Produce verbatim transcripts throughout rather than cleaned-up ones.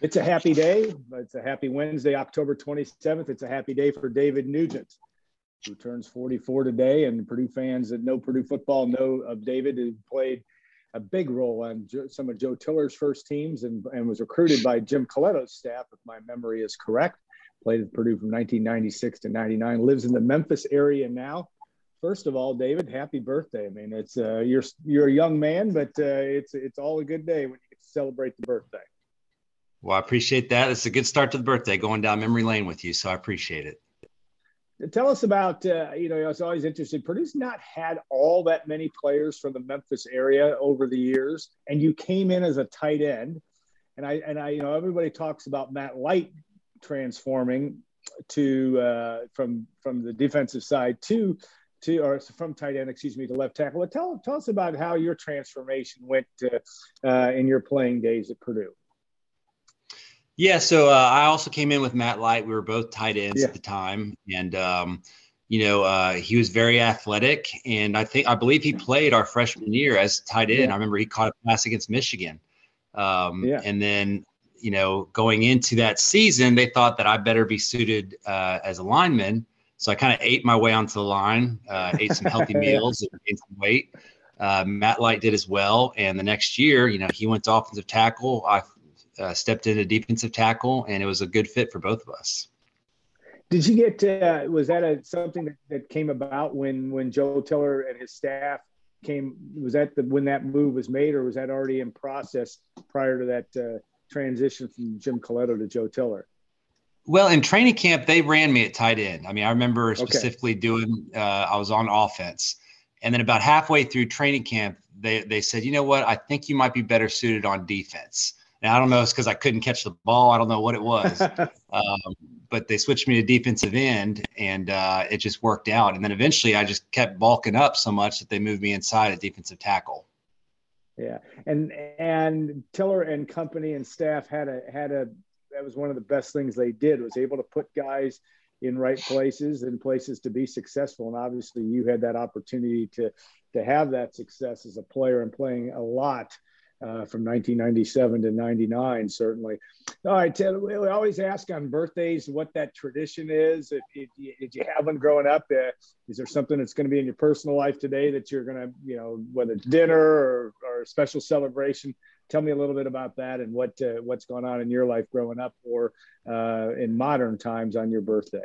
It's a happy day. It's a happy Wednesday, October twenty-seventh. It's a happy day for David Nugent, who turns forty-four today. And Purdue fans that know Purdue football know of David, who played a big role on some of Joe Tiller's first teams and, and was recruited by Jim Coletto's staff, if my memory is correct. Played at Purdue from nineteen ninety-six to ninety-nine, lives in the Memphis area now. First of all, David, happy birthday. I mean, it's uh, you're you're a young man, but uh, it's it's all a good day when you get to celebrate the birthday. Well, I appreciate that. It's a good start to the birthday, going down memory lane with you, so I appreciate it. Tell us about, uh, you know, I was always interested. Purdue's not had all that many players from the Memphis area over the years, and you came in as a tight end. And I, and I, you know, everybody talks about Matt Light transforming to uh, from from the defensive side to to or from tight end, excuse me, to left tackle. But tell tell us about how your transformation went to, uh, in your playing days at Purdue. Yeah, so uh, I also came in with Matt Light. We were both tight ends yeah. at the time, and um, you know uh, he was very athletic, and I think I believe he played our freshman year as tight end. Yeah. I remember he caught a pass against Michigan, um, yeah. and then you know going into that season, they thought that I better be suited uh, as a lineman. So I kind of ate my way onto the line, uh, ate some healthy meals, and gained some weight. Uh, Matt Light did as well, and the next year, you know, he went to offensive tackle. I Uh, stepped into defensive tackle, and it was a good fit for both of us. Did you get uh, was that a, something that, that came about when when Joe Tiller and his staff came? Was that the, when that move was made, or was that already in process prior to that uh, transition from Jim Coletto to Joe Tiller? Well, in training camp, they ran me at tight end. I mean, I remember specifically okay. doing uh, I was on offense, and then about halfway through training camp, they they said, you know what, I think you might be better suited on defense. Now, I don't know if it's because I couldn't catch the ball. I don't know what it was. um, but they switched me to defensive end, and uh, it just worked out. And then eventually I just kept bulking up so much that they moved me inside at defensive tackle. Yeah. And and Tiller and company and staff had a had a that was one of the best things they did, was able to put guys in right places and places to be successful. And obviously you had that opportunity to to have that success as a player and playing a lot. Uh, from nineteen ninety-seven to ninety-nine, certainly. All right, Ted, we always ask on birthdays what that tradition is. If, if you, did you have one growing up? Uh, is there something that's going to be in your personal life today that you're going to, you know, whether it's dinner or, or a special celebration? Tell me a little bit about that and what uh, what's going on in your life growing up or uh, in modern times on your birthday.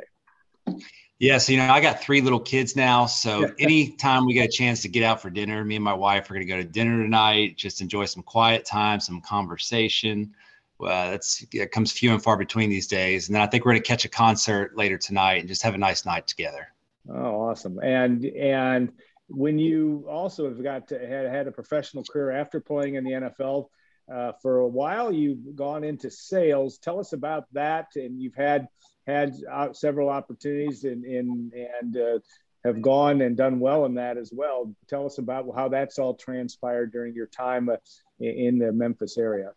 Yeah, so, you know, I got three little kids now. So anytime we get a chance to get out for dinner, me and my wife are going to go to dinner tonight, just enjoy some quiet time, some conversation. Uh, that's it comes few and far between these days. And then I think we're going to catch a concert later tonight and just have a nice night together. Oh, awesome. And and when you also have got to, had, had a professional career after playing in the N F L uh, for a while, you've gone into sales. Tell us about that. And you've had had uh, several opportunities and in, in, and uh, have gone and done well in that as well. Tell us about how that's all transpired during your time uh, in the Memphis area.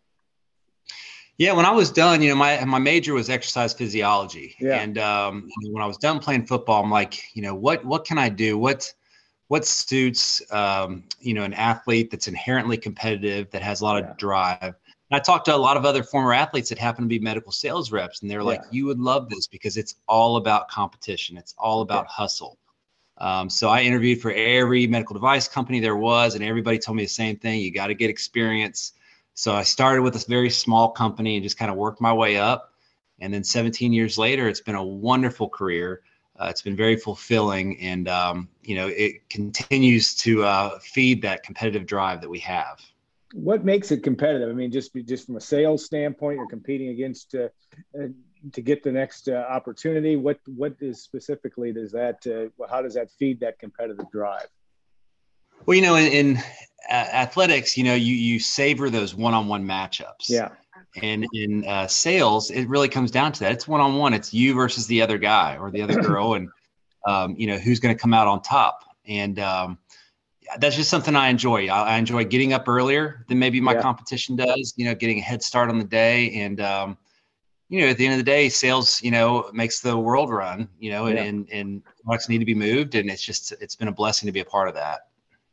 Yeah, when I was done, you know, my my major was exercise physiology. Yeah. And um, when I was done playing football, I'm like, you know, what what can I do? What what suits, um, you know, an athlete that's inherently competitive, that has a lot yeah. of drive. I talked to a lot of other former athletes that happen to be medical sales reps, and they're like, yeah. you would love this because it's all about competition. It's all about okay. hustle. Um, so I interviewed for every medical device company there was, and everybody told me the same thing. You got to get experience. So I started with this very small company and just kind of worked my way up. And then seventeen years later, it's been a wonderful career. Uh, it's been very fulfilling. And, um, you know, it continues to uh, feed that competitive drive that we have. What makes it competitive? I mean, just just from a sales standpoint, you're competing against uh, uh, to get the next uh, opportunity. What what is specifically does that? Uh, how does that feed that competitive drive? Well, you know, in, in uh, athletics, you know, you you savor those one-on-one matchups. Yeah. And in uh, sales, it really comes down to that. It's one-on-one. It's you versus the other guy or the other girl, and um, you know who's going to come out on top. And um, that's just something I enjoy. I, I enjoy getting up earlier than maybe my yeah. competition does, you know, getting a head start on the day. And, um, you know, at the end of the day, sales, you know, makes the world run, you know, and, yeah. and, and products need to be moved. And it's just, it's been a blessing to be a part of that.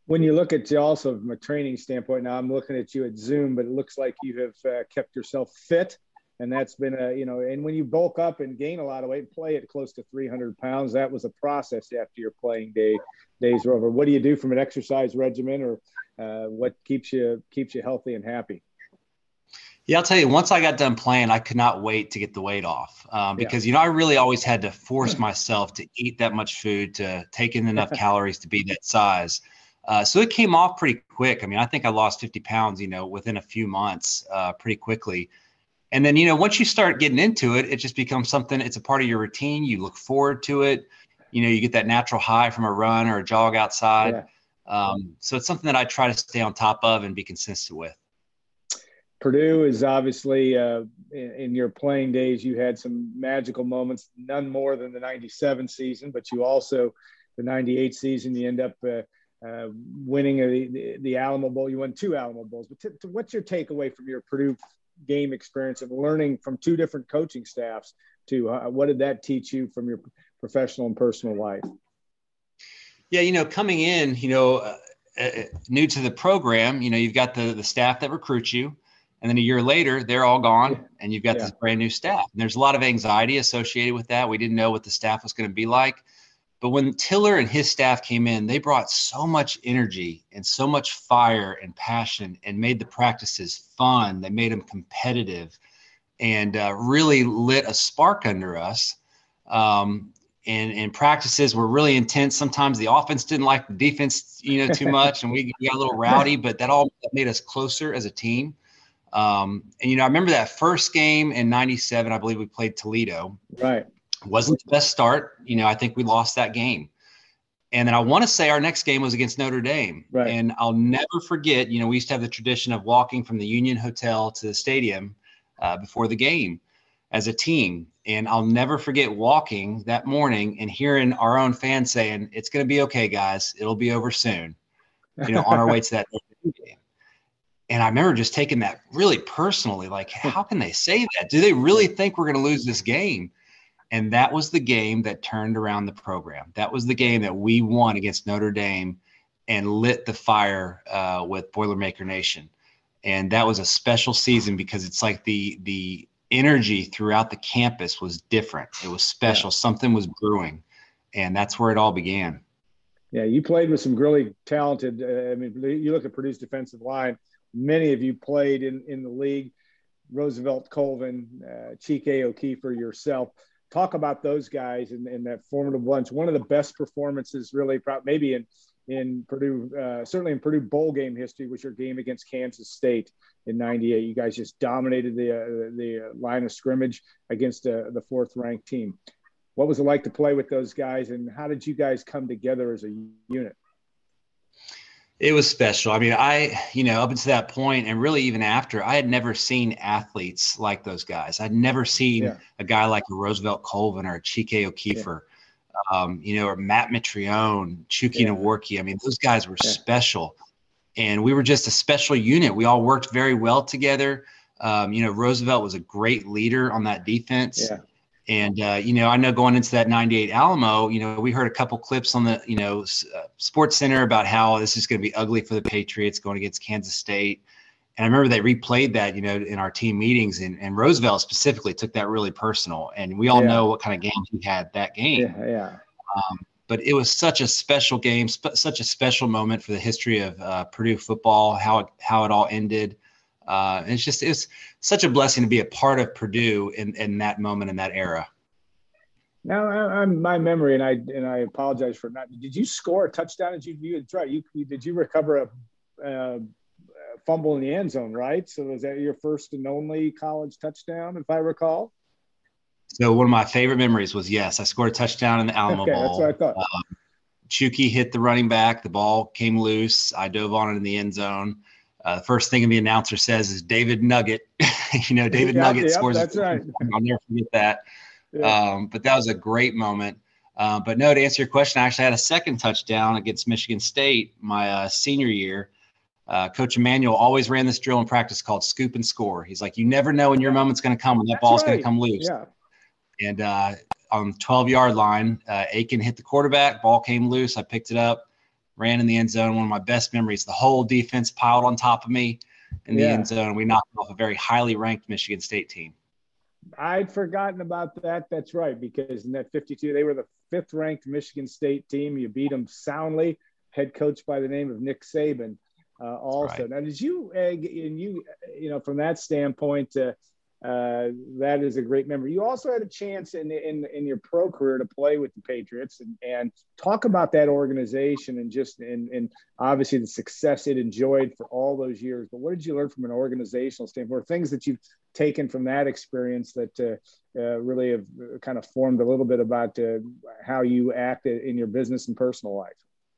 When you look at you also from a training standpoint, now I'm looking at you at Zoom, but it looks like you have uh, kept yourself fit. And that's been a, you know, and when you bulk up and gain a lot of weight, play at close to three hundred pounds, that was a process after your playing day days were over. What do you do from an exercise regimen, or uh, what keeps you, keeps you healthy and happy? Yeah, I'll tell you, once I got done playing, I could not wait to get the weight off um, because, yeah. you know, I really always had to force myself to eat that much food, to take in enough calories to be that size. Uh, so it came off pretty quick. I mean, I think I lost fifty pounds, you know, within a few months, uh, pretty quickly. And then, you know, once you start getting into it, it just becomes something, it's a part of your routine. You look forward to it. You know, you get that natural high from a run or a jog outside. Yeah. Um, so it's something that I try to stay on top of and be consistent with. Purdue is obviously uh, in, in your playing days, you had some magical moments, none more than the ninety-seven season, but you also, the ninety-eight season, you end up uh, uh, winning the, the, the Alamo Bowl. You won two Alamo Bowls. But t- t- what's your takeaway from your Purdue game experience of learning from two different coaching staffs to uh, what did that teach you from your professional and personal life? Yeah, you know, coming in, you know, uh, uh, new to the program, you know, you've got the the staff that recruits you. And then a year later, they're all gone, and you've got yeah. this brand new staff. And there's a lot of anxiety associated with that. We didn't know what the staff was going to be like. But when Tiller and his staff came in, they brought so much energy and so much fire and passion and made the practices fun. They made them competitive and uh, really lit a spark under us. Um, and, and practices were really intense. Sometimes the offense didn't like the defense, you know, too much, and we got a little rowdy, but that all made us closer as a team. Um, and, you know, I remember that first game in ninety-seven, I believe we played Toledo. Right. Wasn't the best start. You know, I think we lost that game. And then I want to say our next game was against Notre Dame. Right. And I'll never forget, you know, we used to have the tradition of walking from the Union Hotel to the stadium uh, before the game as a team. And I'll never forget walking that morning and hearing our own fans saying, "It's going to be okay, guys. It'll be over soon," you know, on our way to that game. And I remember just taking that really personally, like, how can they say that? Do they really think we're going to lose this game? And that was the game that turned around the program. That was the game that we won against Notre Dame and lit the fire uh, with Boilermaker Nation. And that was a special season because it's like the the energy throughout the campus was different. It was special. Yeah. Something was brewing. And that's where it all began. Yeah, you played with some really talented uh, – I mean, you look at Purdue's defensive line. Many of you played in, in the league, Roosevelt, Colvin, uh, Chike O'Keefer, yourself. Talk about those guys in, in that formidable bunch. One of the best performances really maybe in, in Purdue, uh, certainly in Purdue bowl game history was your game against Kansas State in ninety-eight. You guys just dominated the, uh, the line of scrimmage against uh, the fourth ranked team. What was it like to play with those guys, and how did you guys come together as a unit? It was special. I mean, I, you know, up until that point and really even after, I had never seen athletes like those guys. I'd never seen yeah. a guy like a Roosevelt Colvin or a Chike O'Keefer, yeah. um, you know, or Matt Mitrione, Chucky yeah. Nworki. I mean, those guys were yeah. special. And we were just a special unit. We all worked very well together. Um, you know, Roosevelt was a great leader on that defense. Yeah. And, uh, you know, I know going into that ninety-eight Alamo, you know, we heard a couple clips on the, you know, uh, Sports Center about how this is going to be ugly for the Patriots going against Kansas State. And I remember they replayed that, you know, in our team meetings, and, and Roosevelt specifically took that really personal. And we all yeah. know what kind of game he had that game. Yeah. yeah. Um, but it was such a special game, sp- such a special moment for the history of uh, Purdue football, how it, how it all ended. Uh, it's just, it's such a blessing to be a part of Purdue in, in that moment, in that era. Now, I, I'm my memory, and I and I apologize for not. Did you score a touchdown? Did you? You right. You, you did you recover a, a fumble in the end zone? Right. So was that your first and only college touchdown, if I recall? So one of my favorite memories was yes, I scored a touchdown in the Alamo okay, Bowl. That's what I thought. Um, Chucky hit the running back. The ball came loose. I dove on it in the end zone. Uh, the first thing the announcer says is David Nugget. you know, David yep, Nugget yep, scores. That's right. I'll never forget that. Yeah. Um, but that was a great moment. Uh, but no, to answer your question, I actually had a second touchdown against Michigan State my uh, senior year. Uh, Coach Emanuel always ran this drill in practice called scoop and score. He's like, you never know when your moment's going to come, when that that's ball's right. going to come loose. Yeah. And uh, on the twelve-yard line, uh, Aiken hit the quarterback. Ball came loose. I picked it up. ran in the end zone. One of my best memories, the whole defense piled on top of me in the Yeah. end zone. We knocked off a very highly ranked Michigan State team. I'd forgotten about that. That's right, because in that fifty-two, they were the fifth ranked Michigan State team. You beat them soundly, head coach by the name of Nick Saban. Uh, also, right. Now, did you uh, and you you know from that standpoint, uh, uh, that is a great memory. You also had a chance in in in your pro career to play with the Patriots and and talk about that organization and just and and obviously the success it enjoyed for all those years. But what did you learn from an organizational standpoint? Things that you've taken from that experience that uh, uh, really have kind of formed a little bit about uh, how you act in your business and personal life.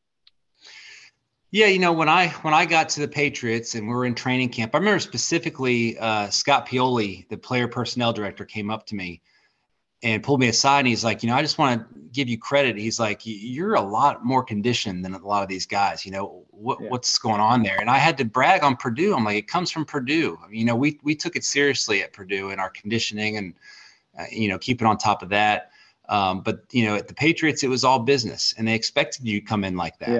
Yeah, you know, when I when I got to the Patriots and we were in training camp, I remember specifically uh, Scott Pioli, the player personnel director, came up to me and pulled me aside. And he's like, you know, I just want to give you credit. He's like, you're a lot more conditioned than a lot of these guys. You know, what Yeah. what's going on there? And I had to brag on Purdue. I'm like, it comes from Purdue. I mean, you know, we we took it seriously at Purdue in our conditioning and uh, you know, keeping on top of that. Um, but you know, at the Patriots, it was all business, and they expected you to come in like that. Yeah.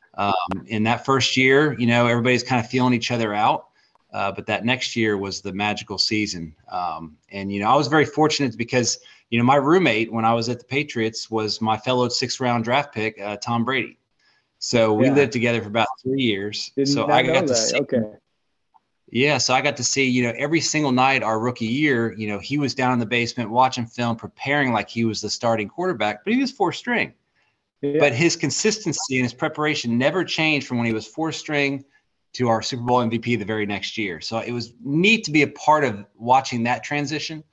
Um, in that first year, you know, everybody's kind of feeling each other out. Uh, but that next year was the magical season. Um, and, you know, I was very fortunate because, you know, my roommate when I was at the Patriots was my fellow sixth round draft pick, uh, Tom Brady. So we Yeah. lived together for about three years. Didn't so not I know got to that. see, Okay. yeah. So I got to see, you know, every single night our rookie year, you know, he was down in the basement watching film, preparing like he was the starting quarterback, but he was fourth string. Yeah. But his consistency and his preparation never changed from when he was fourth string to our Super Bowl M V P the very next year. So it was neat to be a part of watching that transition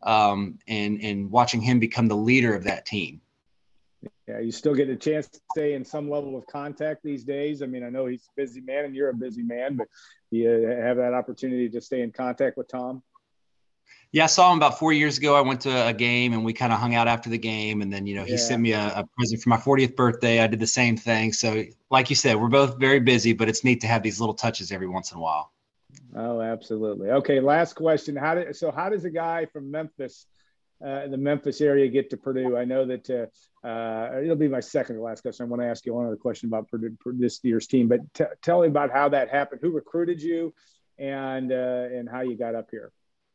um, and, and watching him become the leader of that team. Yeah, you still get a chance to stay in some level of contact these days. I mean, I know he's a busy man and you're a busy man, but you have that opportunity to stay in contact with Tom? Yeah, I saw him about four years ago. I went to a game and we kind of hung out after the game. And then, you know, he Yeah. sent me a, a present for my fortieth birthday. I did the same thing. So like you said, we're both very busy, but it's neat to have these little touches every once in a while. Oh, absolutely. Okay. Last question. How did, so how does a guy from Memphis, uh, the Memphis area get to Purdue? I know that uh, uh, it'll be my second to last question. I want to ask you one other question about Purdue, this year's team, but t- tell me about how that happened. Who recruited you and, uh, and how you got up here?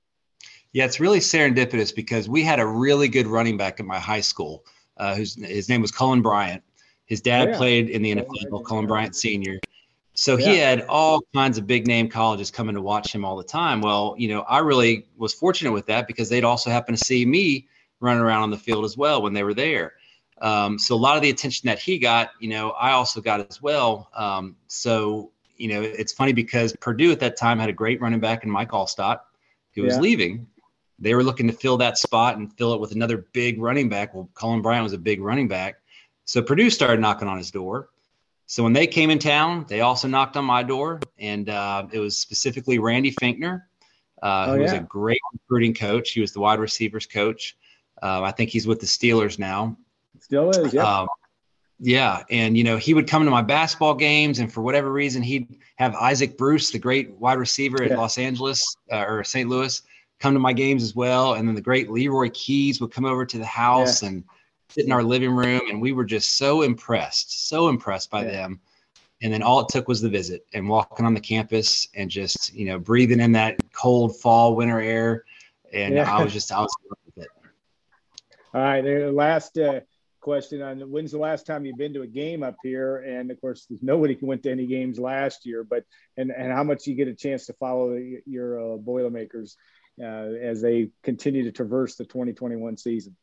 Yeah, it's really serendipitous because we had a really good running back at my high school. Uh, whose his name was Cullen Bryant. His dad Oh, yeah. played in the N F L, Oh, Cullen yeah. Bryant Senior. So Yeah. he had all kinds of big name colleges coming to watch him all the time. Well, you know, I really was fortunate with that because they'd also happen to see me running around on the field as well when they were there. Um, so a lot of the attention that he got, you know, I also got as well. Um, so, you know, it's funny because Purdue at that time had a great running back in Mike Allstott who was Yeah. leaving. They were looking to fill that spot and fill it with another big running back. Well, Cullen Bryant was a big running back. So Purdue started knocking on his door. So when they came in town, they also knocked on my door. And uh, it was specifically Randy Finkner, uh, Oh, who was yeah. a great recruiting coach. He was the wide receivers coach. Uh, I think he's with the Steelers now. Still is. Yeah. Um, yeah. And, you know, he would come to my basketball games. And for whatever reason, he'd have Isaac Bruce, the great wide receiver at Yeah. Los Angeles uh, or Saint Louis, come to my games as well. And then the great Leroy Keys would come over to the house Yeah. and sit in our living room. And we were just so impressed, so impressed by Yeah. them. And then all it took was the visit and walking on the campus and just, you know, breathing in that cold fall, winter air. And Yeah. I was just, I was in love with it. All right. The last uh, question on when's the last time you've been to a game up here? And of course, nobody went to any games last year, but, and, and how much you get a chance to follow the, your uh, Boilermakers uh, as they continue to traverse the twenty twenty-one season?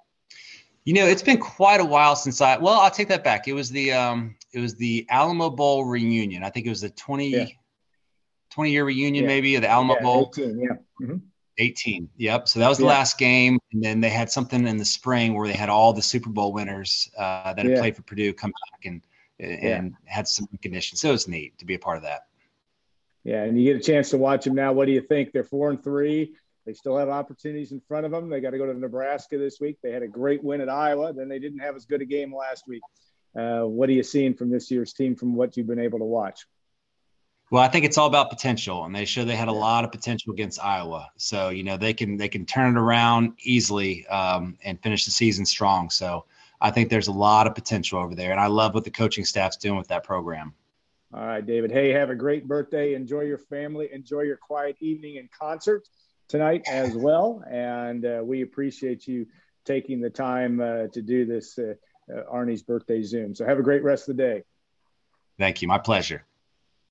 You know, it's been quite a while since I, well, I'll take that back. It was the, um, it was the Alamo Bowl reunion. I think it was the twenty, Yeah. twenty year reunion, Yeah. maybe, of the Alamo Yeah, Bowl. eighteen, yeah. Mm-hmm. eighteen. Yep. So that was the Yeah. last game. And then they had something in the spring where they had all the Super Bowl winners uh, that had Yeah. played for Purdue come back and, and had some recognition. So it was neat to be a part of that. Yeah, and you get a chance to watch them now. What do you think? They're four and three. They still have opportunities in front of them. They got to go to Nebraska this week. They had a great win at Iowa. Then they didn't have as good a game last week. Uh, what are you seeing from this year's team from what you've been able to watch? Well, I think it's all about potential, and they showed they had a lot of potential against Iowa. So, you know, they can they can turn it around easily um, and finish the season strong. So I think there's a lot of potential over there. And I love what the coaching staff's doing with that program. All right, David. Hey, have a great birthday. Enjoy your family. Enjoy your quiet evening in concert tonight as well. And uh, we appreciate you taking the time uh, to do this uh, uh, Arnie's birthday Zoom. So have a great rest of the day. Thank you. My pleasure.